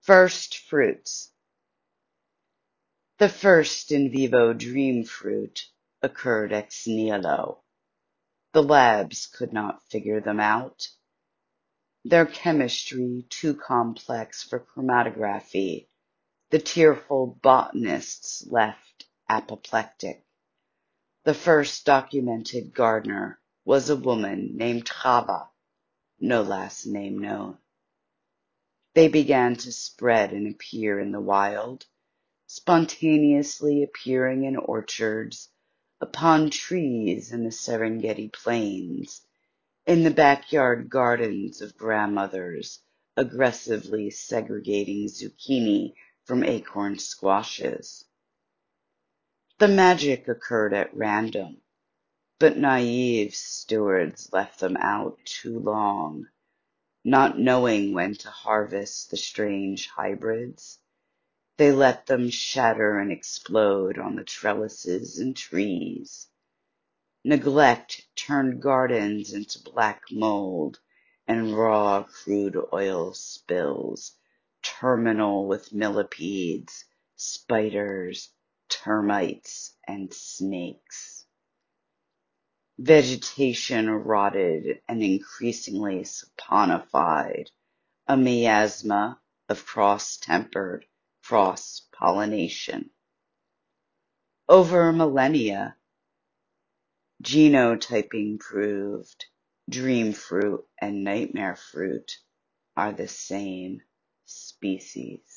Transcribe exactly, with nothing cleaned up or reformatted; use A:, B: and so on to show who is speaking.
A: First fruits. The first in vivo dream fruit occurred ex nihilo. The labs could not figure them out. Their chemistry too complex for chromatography, the tearful botanists left apoplectic. The first documented gardener was a woman named Chava, no last name known. They began to spread and appear in the wild, spontaneously appearing in orchards, upon trees in the Serengeti plains, in the backyard gardens of grandmothers, aggressively segregating zucchini from acorn squashes. The magic occurred at random, but naive stewards left them out too long, not knowing when to harvest the strange hybrids. They let them shatter and explode on the trellises and trees. Neglect turned gardens into black mold and raw crude oil spills, terminal with millipedes, spiders, termites, and snakes. Vegetation rotted and increasingly saponified, a miasma of cross-tempered cross-pollination. Over millennia, genotyping proved dream fruit and nightmare fruit are the same species.